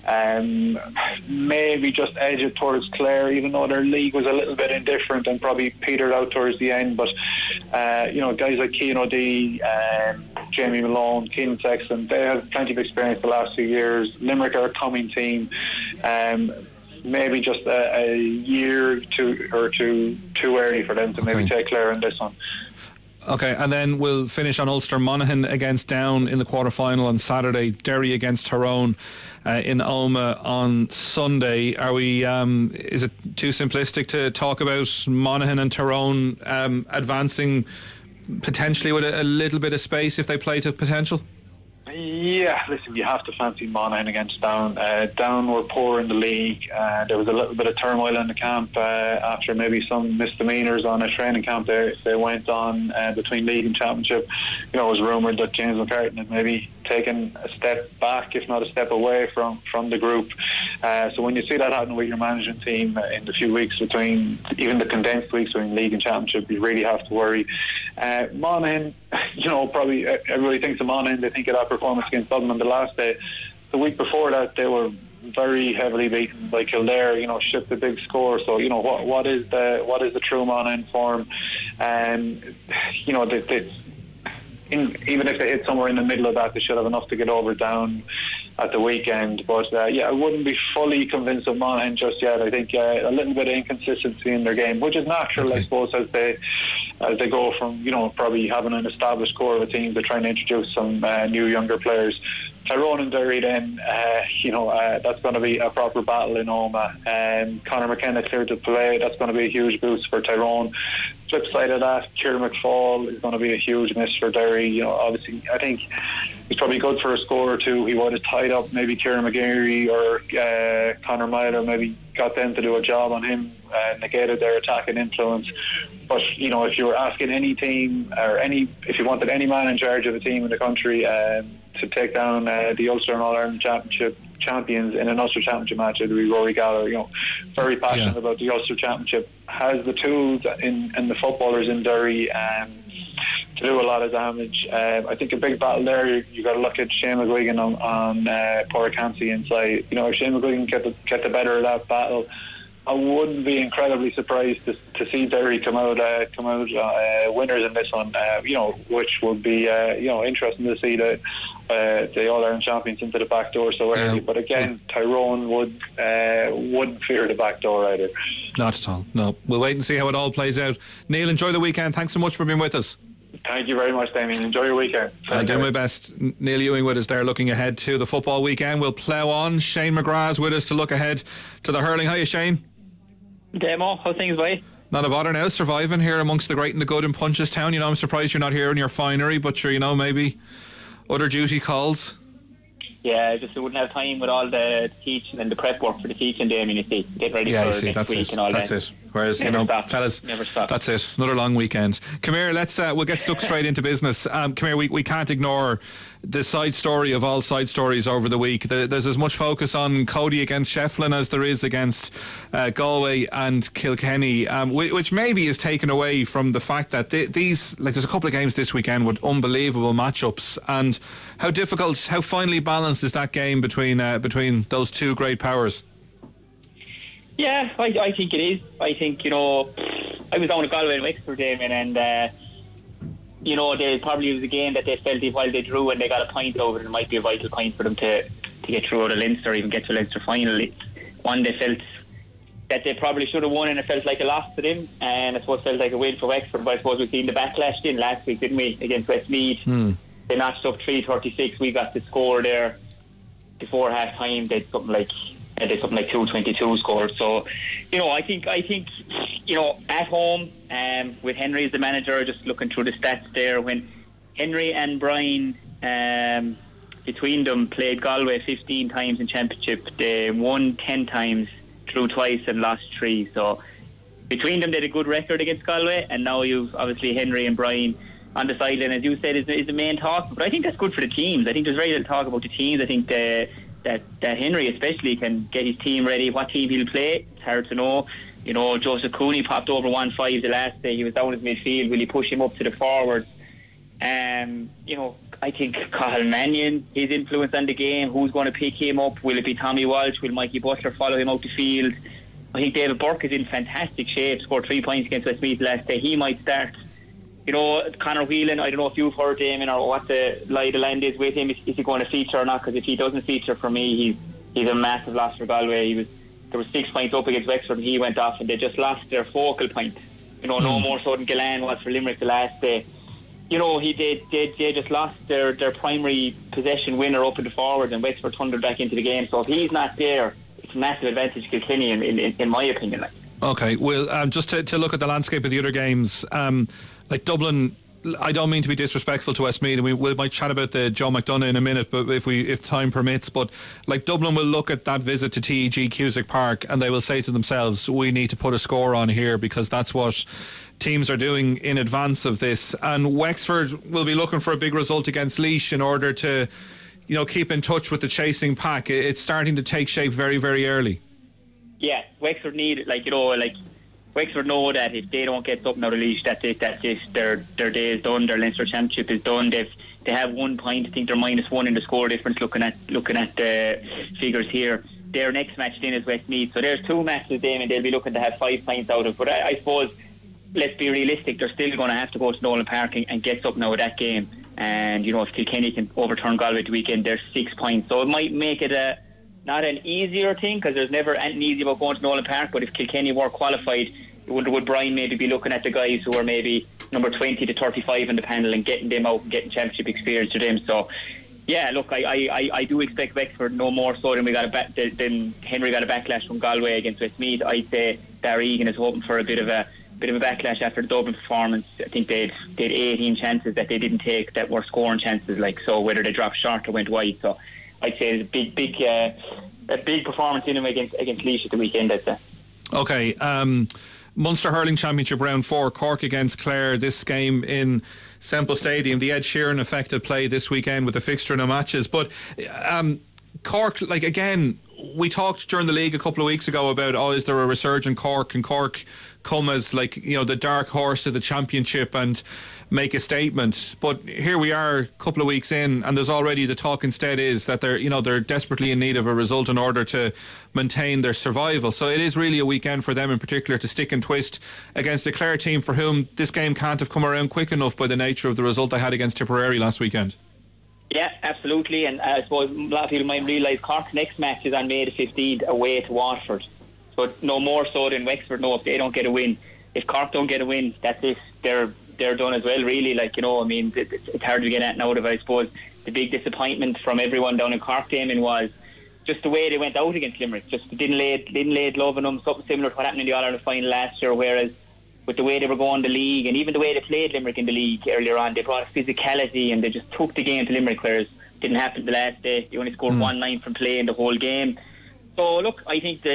Maybe just edge it towards Clare, even though their league was a little bit indifferent and probably petered out towards the end. But guys like Cian O'Dea, Jamie Malone, Keenan Sexton, they have plenty of experience the last few years. Limerick are a coming team. Maybe just a year or two too early for them to maybe take Clare in this one. Okay, and then we'll finish on Ulster. Monaghan against Down in the quarter-final on Saturday. Derry against Tyrone in Omagh on Sunday. Are we? Is it too simplistic to talk about Monaghan and Tyrone advancing potentially with a little bit of space if they play to potential? Yeah, listen, you have to fancy Monaghan against Down. Down were poor in the league. There was a little bit of turmoil in the camp after maybe some misdemeanours on a training camp they went on between league and championship. It was rumoured that James McCartan had maybe taken a step back, if not a step away from the group. So when you see that happen with your management team in the few weeks between, even the condensed weeks between league and championship, you really have to worry. Monaghan, probably everybody thinks of Monaghan, they think of that performance against Dublin on the last day. The week before that, they were very heavily beaten by Kildare, shipped a big score. So, what is the true Monaghan form? And, even if they hit somewhere in the middle of that, they should have enough to get over Down at the weekend. But I wouldn't be fully convinced of Monaghan just yet. I think a little bit of inconsistency in their game, which is natural, I suppose, as they go from probably having an established core of a team to trying to introduce some new younger players. Tyrone and Derry then, that's going to be a proper battle in Omagh. Conor McKenna cleared to play. That's going to be a huge boost for Tyrone. flip side of that, Kieran McFall is going to be a huge miss for Derry. You know, obviously, I think he's probably good for a score or two. He would have tied up maybe Kieran McGarry or Conor Myler, maybe got them to do a job on him, negated their attacking influence. But, you know, if you were asking any team or if you wanted any man in charge of a team in the country to take down the Ulster and All-Ireland Championship champions in an Ulster Championship match, it would be Rory Gallagher. You know, very passionate about the Ulster Championship, has the tools and the footballers in Derry to do a lot of damage. I think a big battle there, you got to look at Shane McGuigan on Porricancy inside. You know, if Shane McGuigan get the better of that battle, I wouldn't be incredibly surprised to see Derry come out winners in this one. You know, which would be interesting to see the All-Ireland champions into the back door so early. But again, Tyrone wouldn't fear the back door either. Not at all. No, we'll wait and see how it all plays out. Neil, enjoy the weekend. Thanks so much for being with us. Thank you very much, Damien. Enjoy your weekend. I'll do my best. Neil Ewing with us there, looking ahead to the football weekend. We'll plough on. Shane McGrath's with us to look ahead to the hurling. Hiya, Shane. Demo, how things by? Not a bother now, surviving here amongst the great and the good in Punchestown. You know, I'm surprised you're not here in your finery, but sure, you know, maybe other duty calls. Yeah, I just wouldn't have time with all the teaching and the prep work for the teaching day. I mean, you see, get ready for next week and all that. That's it. Whereas, fellas, never stop. That's it. Another long weekend. Come here, we'll get stuck straight into business. Come here, we can't ignore the side story of all side stories over the week. There's as much focus on Cody against Shefflin as there is against Galway and Kilkenny, which maybe is taken away from the fact that these, like, there's a couple of games this weekend with unbelievable matchups, and how finely balanced is that game between those two great powers? Yeah, I think it is. I think, you know, I was down at Galway and Wexford, Damien, and you know, they probably was a game that they felt while they drew and they got a point over it, it might be a vital point for them to get through out of Leinster or even get to Leinster finally. One, they felt that they probably should have won and it felt like a loss to them, and I suppose it felt like a win for Wexford, but I suppose we've seen the backlash in last week, didn't we, against Westmeath. They notched up 3-36. We got the score there before half time. They had something like 2-22 scored. So, you know, I think you know, at home, with Henry as the manager, just looking through the stats there, when Henry and Brian between them played Galway 15 times in championship, they won 10 times, drew twice and lost 3. So between them they had a good record against Galway, and now you've obviously Henry and Brian on the sideline, as you said, is the main talk. But I think that's good for the teams. I think there's very little talk about the teams. I think that Henry especially can get his team ready. What team he'll play, it's hard to know. You know, Joseph Cooney popped over 1-5 the last day. He was down his midfield. Will he push him up to the forwards? You know, I think Cathal Mannion, his influence on the game, who's going to pick him up? Will it be Tommy Walsh? Will Mikey Butler follow him out the field? I think David Burke is in fantastic shape, scored 3 points against Westmeath last day. He might start. You know, Conor Whelan, I don't know if you've heard Damien or what the lie of the land is with him. Is he going to feature or not? Because if he doesn't feature, for me, he's a massive loss for Galway. There was 6 points up against Wexford and he went off and they just lost their focal point. You know, no more so than Gillan was for Limerick the last day. You know, they just lost their primary possession winner up in the forward, and Wexford thundered back into the game. So if he's not there, it's a massive advantage to Kilkenny in my opinion. Okay, well, just to look at the landscape of the other games, like Dublin, I don't mean to be disrespectful to Westmeath, and we might chat about the Joe McDonough in a minute, but if time permits. But like Dublin will look at that visit to TEG Cusack Park and they will say to themselves, we need to put a score on here, because that's what teams are doing in advance of this. And Wexford will be looking for a big result against Laois in order to, you know, keep in touch with the chasing pack. It's starting to take shape very, very early. Yeah, Wexford need, Wexford know that if they don't get something out of Laois, that's it. Their day is done. Their Leinster Championship is done. They have 1 point. I think they're -1 in the score difference. Looking at the figures here, their next match then is Westmeath. So there's 2 matches, Damien. They'll be looking to have 5 points out of. But I suppose, let's be realistic. They're still going to have to go to Nolan Park and get something out of that game. And you know, if Kilkenny can overturn Galway the weekend, there's 6 points. So it might make it not an easier thing, because there's never anything easy about going to Nolan Park. But if Kilkenny were qualified, would Brian maybe be looking at the guys who are maybe number 20 to 35 in the panel and getting them out and getting championship experience to them? So yeah, look, I do expect Wexford no more so than Henry got a backlash from Galway against Westmeath. I'd say Darragh Egan is hoping for a bit of a bit of a backlash after the Dublin performance. I think they had 18 chances that they didn't take that were scoring chances, like, so whether they dropped short or went wide. So I'd say it's a big performance in them against Laois at the weekend, I'd say. Okay, Munster Hurling Championship Round 4, Cork against Clare. This game in Semple Stadium. The Ed Sheeran affected play this weekend with a fixture no matches. But Cork, like, again, we talked during the league a couple of weeks ago about, is there a resurgent Cork? And Cork come as, like, you know, the dark horse of the championship and make a statement. But here we are a couple of weeks in, and there's already the talk instead is that they're desperately in need of a result in order to maintain their survival. So it is really a weekend for them in particular to stick and twist against the Clare team, for whom this game can't have come around quick enough by the nature of the result they had against Tipperary last weekend. Yeah, absolutely, and I suppose a lot of people might realise Cork's next match is on May the 15th away to Waterford. So no more so than Wexford. No, if they don't get a win, if Cork don't get a win, that's it. They're done as well, really. Like, you know, I mean, it's hard to get that out of. I suppose the big disappointment from everyone down in Cork, Damien, was just the way they went out against Limerick. Just didn't lay glove on them. Something similar to what happened in the All-Ireland final last year, whereas with the way they were going the league, and even the way they played Limerick in the league earlier on, they brought physicality and they just took the game to Limerick, whereas it didn't happen the last day. They only scored 1-9 from play in the whole game. So look, I think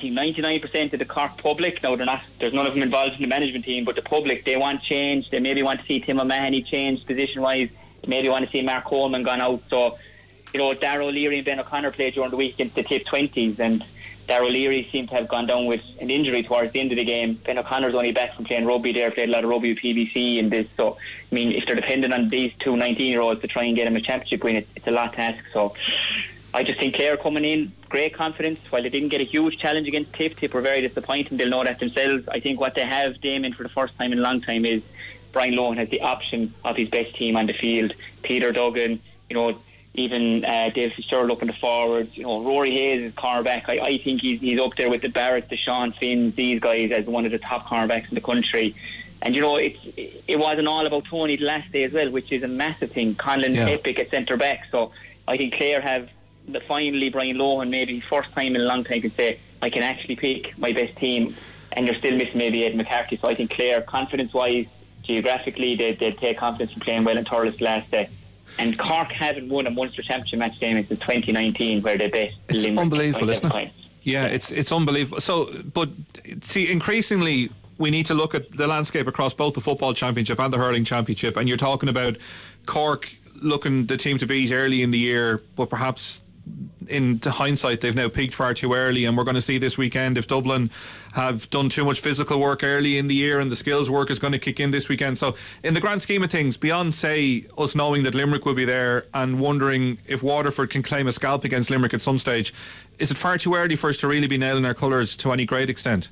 99% of the Cork public, now there's none of them involved in the management team, but the public, they want change. They maybe want to see Tim O'Mahony changed position-wise. They maybe want to see Mark Coleman gone out. So, you know, Darragh O'Leary and Ben O'Connor played during the week against the Tip 20s, and Darragh O'Leary seemed to have gone down with an injury towards the end of the game. Ben O'Connor's only back from playing rugby there, played a lot of rugby with PBC in this. So, I mean, if they're dependent on these two 19-year-olds to try and get them a championship win, it's a lot to ask. So I just think Clare coming in, great confidence. While they didn't get a huge challenge against Tip were very disappointing. They'll know that themselves. I think what they have, Damien, for the first time in a long time, is Brian Lohan has the option of his best team on the field. Peter Duggan, you know, even Dave Fitzgerald up in the forwards, you know, Rory Hayes is cornerback. I think he's up there with the Barrett, the Sean Finns, these guys as one of the top cornerbacks in the country. And you know, it wasn't all about Tony the last day as well, which is a massive thing. Conlon Epic at centre back. So I think Clare have finally Brian Lohan, maybe first time in a long time, can say I can actually pick my best team, and you're still missing maybe Ed McCarthy. So I think Clare, confidence wise, geographically, they take confidence from playing well in Thurles last day. And Cork haven't won a Munster Championship match game since 2019, where they beat Limerick. It's unbelievable, isn't it? Yeah, it's unbelievable. So, but see, increasingly we need to look at the landscape across both the Football Championship and the Hurling Championship, and you're talking about Cork looking the team to beat early in the year, but perhaps in hindsight they've now peaked far too early, and we're going to see this weekend if Dublin have done too much physical work early in the year, and the skills work is going to kick in this weekend. So in the grand scheme of things, beyond say us knowing that Limerick will be there and wondering if Waterford can claim a scalp against Limerick at some stage, is it far too early for us to really be nailing our colours to any great extent?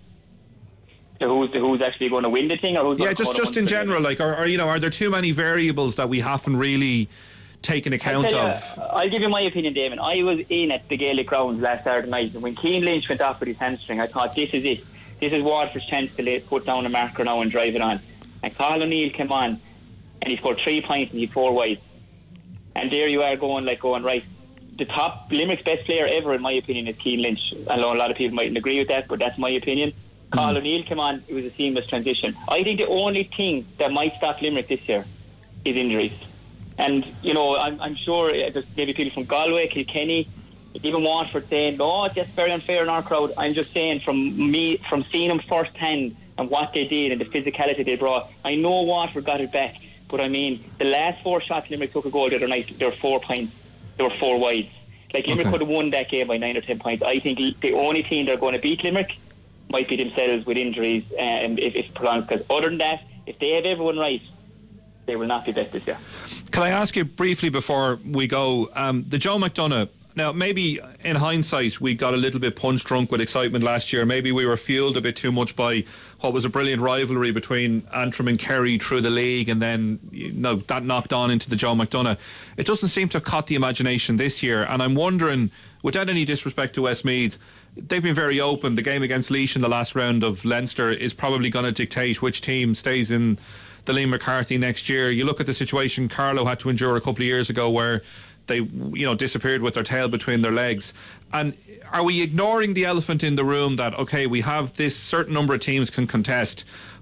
So who's actually going to win the thing, or who's just in general, like, are there too many variables that we haven't really taken account of? I'll give you my opinion, Damon. I was in at the Gaelic grounds last Saturday night, and when Keane Lynch went off with his hamstring, I thought, this is it. This is Waterford's chance to put down a marker now and drive it on. And Cathal O'Neill came on, and he scored 3 points and he 4 wide. And there you are going right. The top Limerick's best player ever, in my opinion, is Keane Lynch. I know a lot of people mightn't agree with that, but that's my opinion. Cathal O'Neill came on, it was a seamless transition. I think the only thing that might stop Limerick this year is injuries. And, you know, I'm sure there's maybe people from Galway, Kilkenny, even Waterford saying, oh, that's very unfair in our crowd. I'm just saying, from seeing them first hand and what they did and the physicality they brought, I know Waterford got it back, but I mean, the last 4 shots Limerick took a goal the other night, there were 4 points, there were 4 wides. Like, Limerick could have won that game by 9 or 10 points. I think the only team they're going to beat Limerick might be themselves with injuries, if prolonged, because other than that, if they have everyone right, they will not be best this year. Can I ask you briefly before we go, the Joe McDonagh, now maybe in hindsight we got a little bit punch drunk with excitement last year. Maybe we were fueled a bit too much by what was a brilliant rivalry between Antrim and Kerry through the league, and then that knocked on into the Joe McDonagh. It doesn't seem to have caught the imagination this year, and I'm wondering, without any disrespect to Westmeath, they've been very open. The game against Laois in the last round of Leinster is probably going to dictate which team stays in the Liam McCarthy next year. You look at the situation Carlow had to endure a couple of years ago, where they, disappeared with their tail between their legs. And are we ignoring the elephant in the room that, okay, we have this certain number of teams can contest,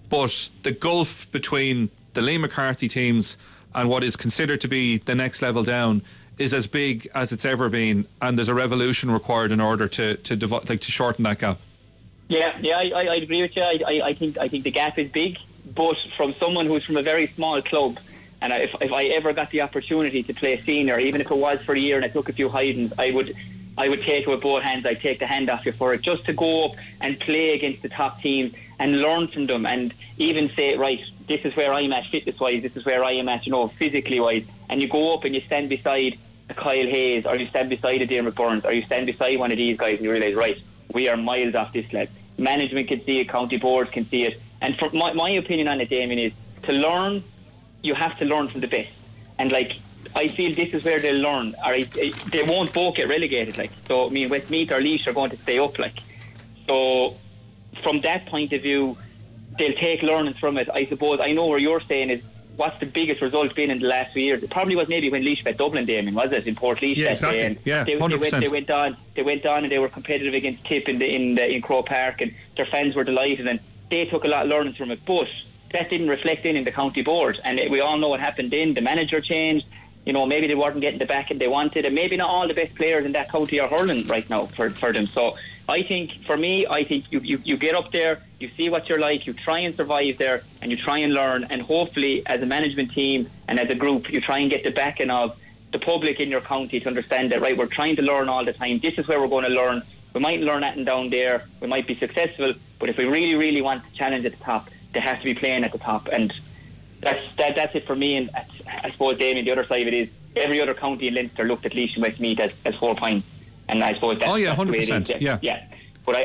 but the gulf between the Liam McCarthy teams and what is considered to be the next level down is as big as it's ever been, and there's a revolution required in order to shorten that gap. Yeah, I agree with you. I think the gap is big, but from someone who's from a very small club, and if I ever got the opportunity to play senior, even if it was for a year and I took a few hidings, I would take it with both hands. I'd take the hand off you for it, just to go up and play against the top teams and learn from them, and even say, right, this is where I'm at fitness-wise, this is where I am at, physically-wise, and you go up and you stand beside a Kyle Hayes, or you stand beside a Dermot Burns, or you stand beside one of these guys and you realise, right, we are miles off this lad. Management can see it, county boards can see it, and for my opinion on it, Damien, is to learn, you have to learn from the best, and I feel this is where they'll learn, or they won't both get relegated, so Westmeath or Laois are going to stay up, so from that point of view, they'll take learnings from it. I suppose I know where you're saying is, what's the biggest result been in the last few years? It probably was maybe when Laois bet Dublin, Damien, was it, in Port Laois? Yeah, exactly. And yeah, 100%. They went on and they were competitive against Tip in Croke Park, and their fans were delighted, and they took a lot of learnings from it. But that didn't reflect in the county board, and we all know what happened then. The manager changed. Maybe they weren't getting the backing they wanted, and maybe not all the best players in that county are hurling right now for them. So I think, for me, you get up there, you see what you're like, you try and survive there, and you try and learn, and hopefully as a management team and as a group, you try and get the backing of the public in your county to understand that, right, we're trying to learn all the time. This is where we're going to learn. We might learn that down there, we might be successful, but if we really, really want to challenge at the top, they have to be playing at the top, and that's it for me. And I suppose, Damien, the other side of it is every other county in Leinster looked at Laois and Westmeath as 4 points, and I suppose that's 100%. Yeah. But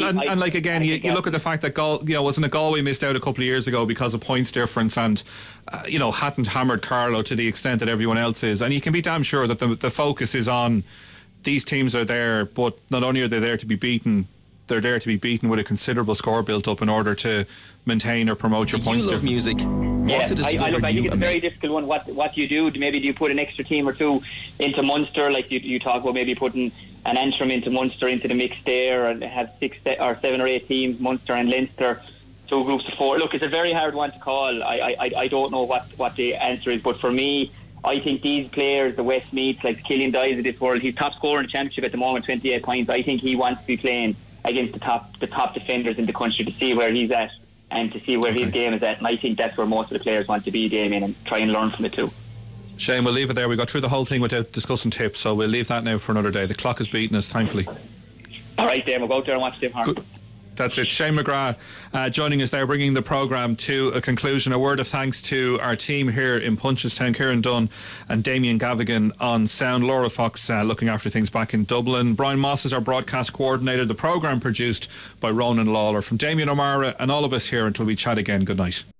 you look at the fact that wasn't it Galway missed out a couple of years ago because of points difference, and hadn't hammered Carlow to the extent that everyone else is, and you can be damn sure that the focus is on these teams are there, but not only are they there to be beaten, they're there to be beaten with a considerable score built up in order to maintain or promote your points difference. Music. Yeah, I think it's a very difficult one. What do you do? Maybe do you put an extra team or two into Munster, like you talk about maybe putting an Antrim into Munster into the mix there, and have 6 or 7 or 8 teams, Munster and Leinster, 2 groups of 4. Look, it's a very hard one to call. I don't know what the answer is, but for me, I think these players, the Westmeath, like Killian Dyes of this world, he's top scorer in the championship at the moment, 28 points. I think he wants to be playing against the top defenders in the country to see where he's at and to see where his game is at, and I think that's where most of the players want to be, Damien, and try and learn from it too. Shane, we'll leave it there. We got through the whole thing without discussing tips, so we'll leave that now for another day. The clock has beaten us, thankfully. Alright, Dan, we'll go out there and watch Tim Harper. That's it. Shane McGrath joining us there, bringing the programme to a conclusion. A word of thanks to our team here in Punchestown, Kieran Dunn and Damien Gavigan on sound, Laura Fox looking after things back in Dublin. Brian Moss is our broadcast coordinator. The programme produced by Ronan Lawler. From Damien O'Mara and all of us here, until we chat again, good night.